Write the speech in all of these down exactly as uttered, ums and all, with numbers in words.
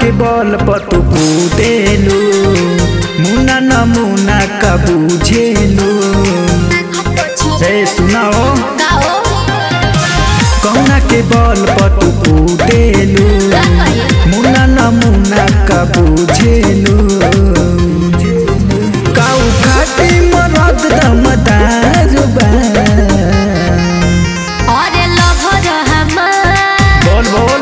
के बल पर तू कूदेलू, मुना न मुना का बुझेलू। ए सुनाओ कौना के बल पर तू कूदेलू, मुना न मुना का बुझेलू। काऊ काटी मरद दमदार बा। बोल बोल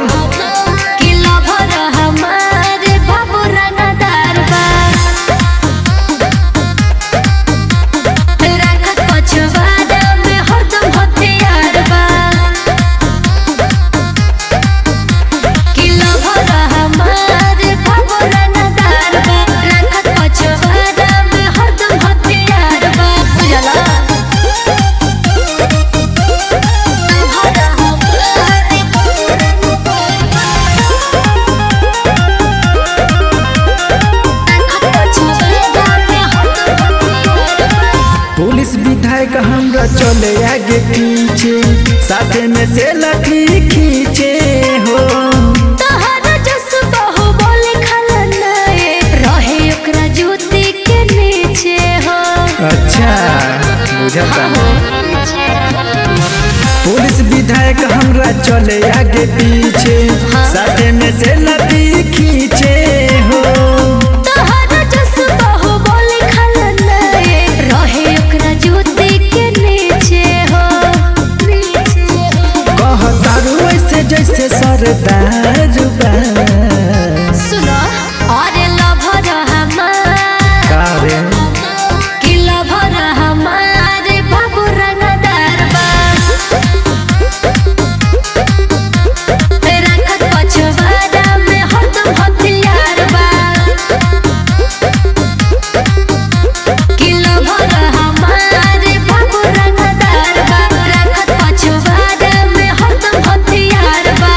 पुलिस विधायक हमरा चले आगे पीछे, साथे में से लठी खींचे हो। तोहरा जज्बा हो बोले खलनाए रहे ओकरा जूती के नीचे हो। अच्छा बुझता पुलिस विधायक हमरा चले आगे पीछे, साथे में से लठी खींचे हो। तोहरा जज्बा हो बोले खलनाए रहे ओकरा जूती के नीचे हो। कहतारू ऐसे जैसे सरदार बा। सुनो अरे लभर हमार का रे कि लभर हमार बाबू रंगदार बा। रखत पछवाड़ा में हरदम हथियार बा। कि लभर हमार बाबू रंगदार बा। रखत पछवाड़ा में हरदम हथियार बा।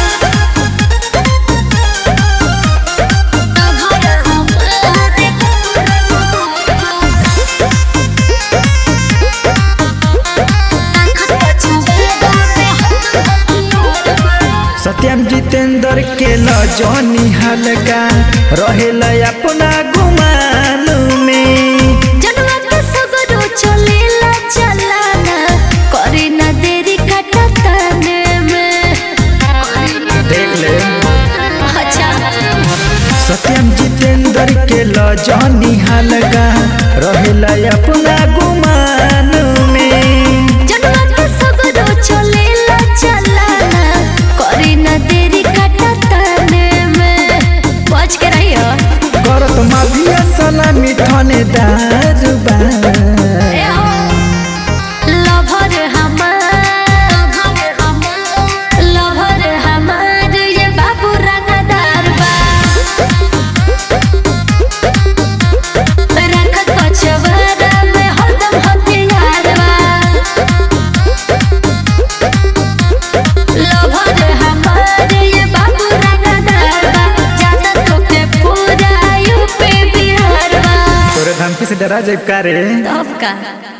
सत्यम जितेंद्र के लजनी हल्का रहेला अपना गुमान में। जनवा के सगरो चलेला चलाना करे ना देरी कटताने में। देख ले अच्छा सत्यम जितेंद्र के लजनी हल्का रहेला अपना गुमान में। जनवा के सगरो चलेला चलाना करे ना देरी कटताने में। बच के रहियो करत माफिया सलामी थानेदार बा। ए हो लभर हमार लभर हमार ये बाबू रंगदार बा। रखत पछवाड़ा में हरदम हथियार बा। लभर हमार ये बाबू रंगदार बा। जाना तोके पूरा यूपी बिहार बा। तोरे धमकी से डरा जाए का रे। तब का